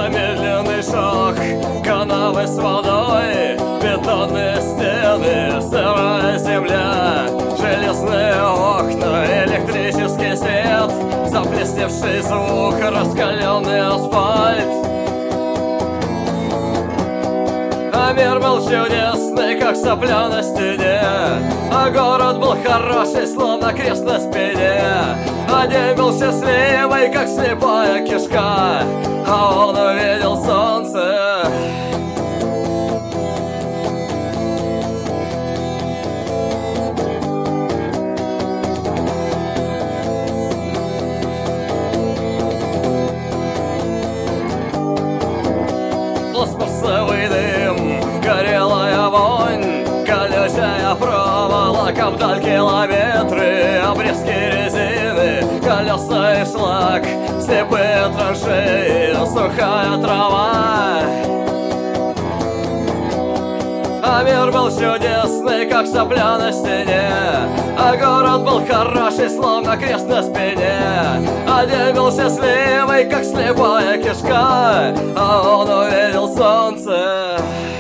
Замедленный шаг, канавы с водой, бетонные стены, сырая земля, железные окна, электрический свет, заплесневший звук, раскаленный асфальт. А мир был чудесный, как сопля на стене, а город был хороший, словно крест на спине. А день был счастливый, как слепая кишка, а он увидел солнце. Пластмассовый дым, горелая вонь, колючая проволока, вдаль километры, обрезки резины, колеса и шлак, слепые траншеи, сухая трава. А мир был чудесный, как сопля на стене, а город был хороший, словно крест на спине. А день был счастливый, как слепая кишка, а он увидел солнце.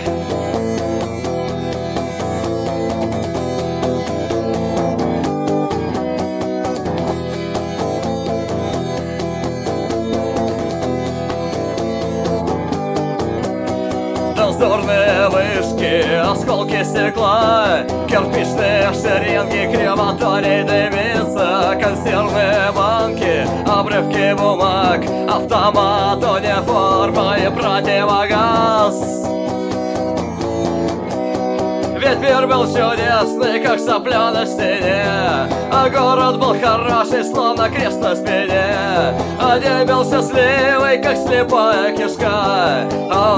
Дозорные вышки, осколки стекла, кирпичные шеренги, крематорий дымится, консервные банки, обрывки бумаг, автомат, униформа и противогаз. Ведь мир был чудесный, как сопля на стене, а город был хороший, словно крест на спине. А день был счастливый, как слепая кишка, а